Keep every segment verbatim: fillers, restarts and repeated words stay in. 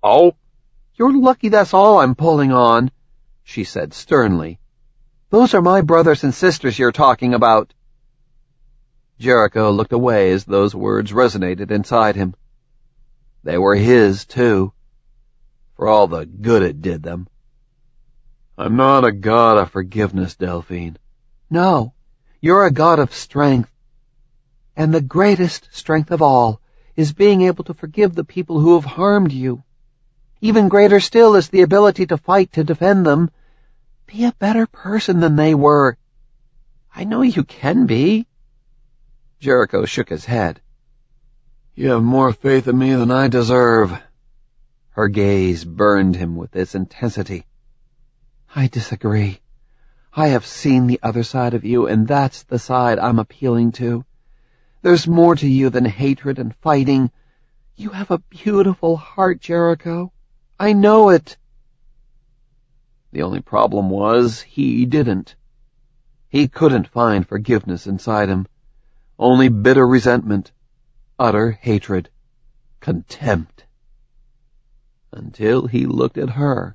Oh? You're lucky that's all I'm pulling on, she said sternly. Those are my brothers and sisters you're talking about. Jericho looked away as those words resonated inside him. They were his, too, for all the good it did them. I'm not a god of forgiveness, Delphine. No, you're a god of strength. And the greatest strength of all is being able to forgive the people who have harmed you. Even greater still is the ability to fight to defend them. Be a better person than they were. I know you can be. Jericho shook his head. You have more faith in me than I deserve. Her gaze burned him with its intensity. I disagree. I have seen the other side of you, and that's the side I'm appealing to. There's more to you than hatred and fighting. You have a beautiful heart, Jericho. I know it. The only problem was he didn't. He couldn't find forgiveness inside him. Only bitter resentment, utter hatred, contempt. Until he looked at her.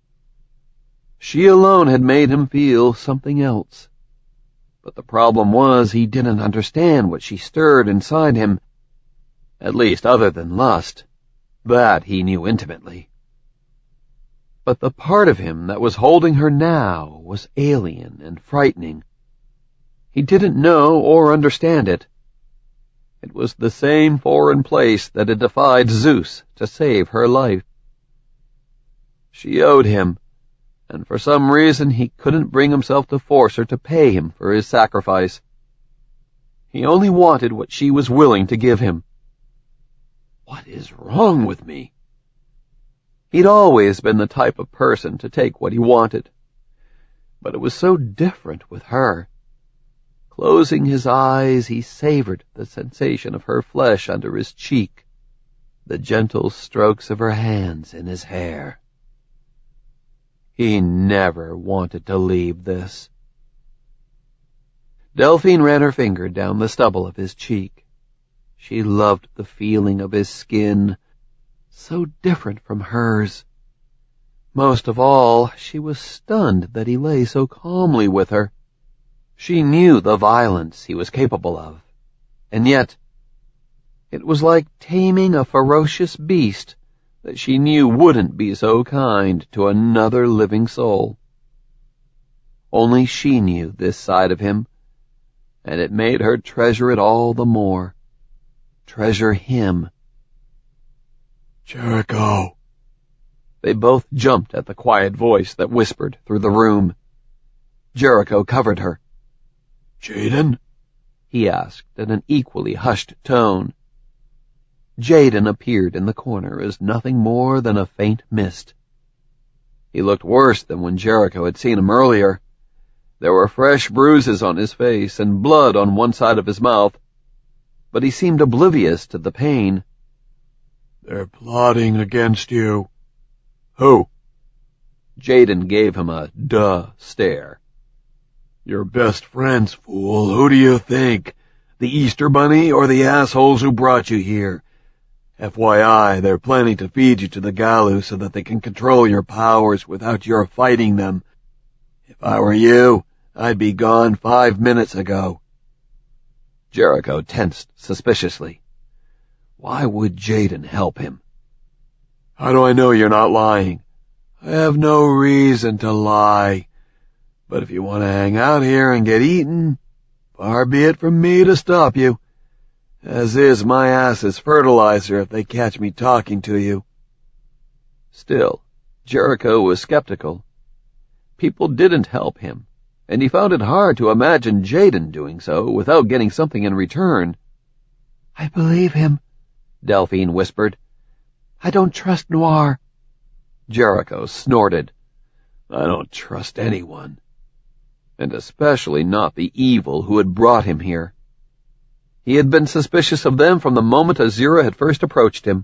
She alone had made him feel something else. But the problem was he didn't understand what she stirred inside him. At least other than lust. That he knew intimately. But the part of him that was holding her now was alien and frightening. He didn't know or understand it. It was the same foreign place that had defied Zeus to save her life. She owed him, and for some reason he couldn't bring himself to force her to pay him for his sacrifice. He only wanted what she was willing to give him. What is wrong with me? He'd always been the type of person to take what he wanted. But it was so different with her. Closing his eyes, he savored the sensation of her flesh under his cheek, the gentle strokes of her hands in his hair. He never wanted to leave this. Delphine ran her finger down the stubble of his cheek. She loved the feeling of his skin, so different from hers. Most of all, she was stunned that he lay so calmly with her. She knew the violence he was capable of, and yet it was like taming a ferocious beast that she knew wouldn't be so kind to another living soul. Only she knew this side of him, and it made her treasure it all the more. Treasure him. Jericho. They both jumped at the quiet voice that whispered through the room. Jericho covered her. Jaden? He asked in an equally hushed tone. Jaden appeared in the corner as nothing more than a faint mist. He looked worse than when Jericho had seen him earlier. There were fresh bruises on his face and blood on one side of his mouth, but he seemed oblivious to the pain. They're plotting against you. Who? Jaden gave him a duh stare. Your best friends, fool. Who do you think? The Easter Bunny or the assholes who brought you here? F Y I, they're planning to feed you to the Galus so that they can control your powers without your fighting them. If I were you, I'd be gone five minutes ago. Jericho tensed suspiciously. Why would Jaden help him? How do I know you're not lying? I have no reason to lie. But if you want to hang out here and get eaten, far be it from me to stop you. As is, my ass is fertilizer if they catch me talking to you. Still, Jericho was skeptical. People didn't help him, and he found it hard to imagine Jaden doing so without getting something in return. I believe him, Delphine whispered. I don't trust Noir. Jericho snorted. I don't trust anyone. And especially not the evil who had brought him here. He had been suspicious of them from the moment Azura had first approached him.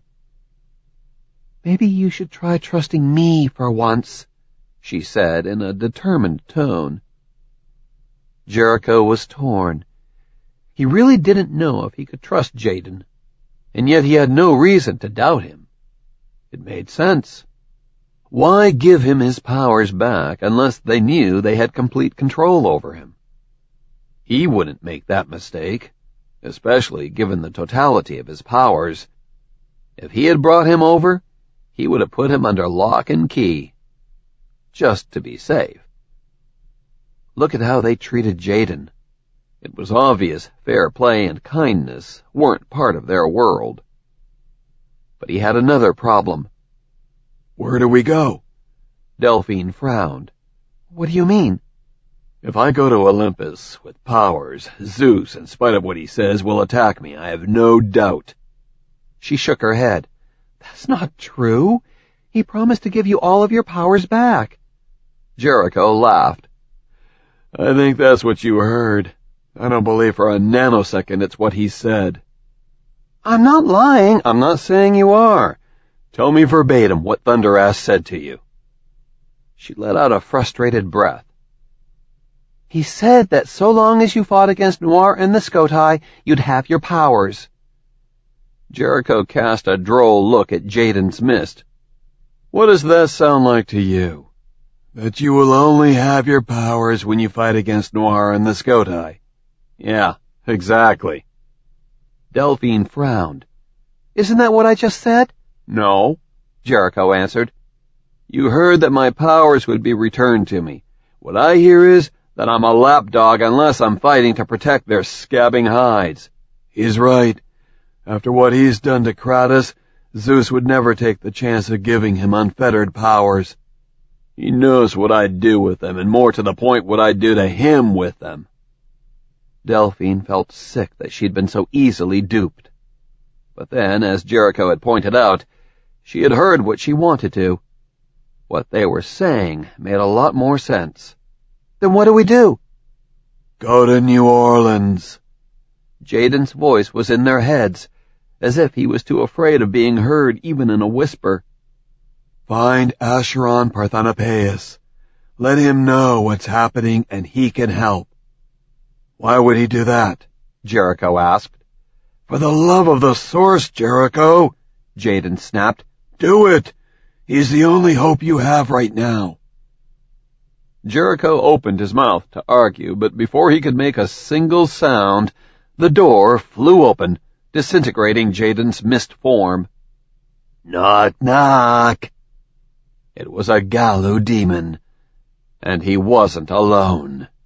Maybe you should try trusting me for once, she said in a determined tone. Jericho was torn. He really didn't know if he could trust Jaden, and yet he had no reason to doubt him. It made sense. Why give him his powers back unless they knew they had complete control over him? He wouldn't make that mistake, especially given the totality of his powers. If he had brought him over, he would have put him under lock and key, just to be safe. Look at how they treated Jaden. It was obvious fair play and kindness weren't part of their world. But he had another problem. Where do we go? Delphine frowned. What do you mean? If I go to Olympus with powers, Zeus, in spite of what he says, will attack me, I have no doubt. She shook her head. That's not true. He promised to give you all of your powers back. Jericho laughed. I think that's what you heard. I don't believe for a nanosecond it's what he said. I'm not lying. I'm not saying you are. Tell me verbatim what Thunderass said to you. She let out a frustrated breath. He said that so long as you fought against Noir and the Skotai, you'd have your powers. Jericho cast a droll look at Jaden's mist. What does that sound like to you? That you will only have your powers when you fight against Noir and the Skotai? Yeah, exactly. Delphine frowned. Isn't that what I just said? No, Jericho answered. You heard that my powers would be returned to me. What I hear is that I'm a lapdog unless I'm fighting to protect their scabbing hides. He's right. After what he's done to Kratos, Zeus would never take the chance of giving him unfettered powers. He knows what I'd do with them, and more to the point, what I'd do to him with them. Delphine felt sick that she'd been so easily duped. But then, as Jericho had pointed out, she had heard what she wanted to. What they were saying made a lot more sense. Then what do we do? Go to New Orleans. Jaden's voice was in their heads, as if he was too afraid of being heard even in a whisper. Find Acheron Parthenopaeus. Let him know what's happening and he can help. Why would he do that? Jericho asked. For the love of the source, Jericho, Jaden snapped. Do it! He's the only hope you have right now. Jericho opened his mouth to argue, but before he could make a single sound, the door flew open, disintegrating Jaden's mist form. Knock, knock. It was a Gallo demon, and he wasn't alone.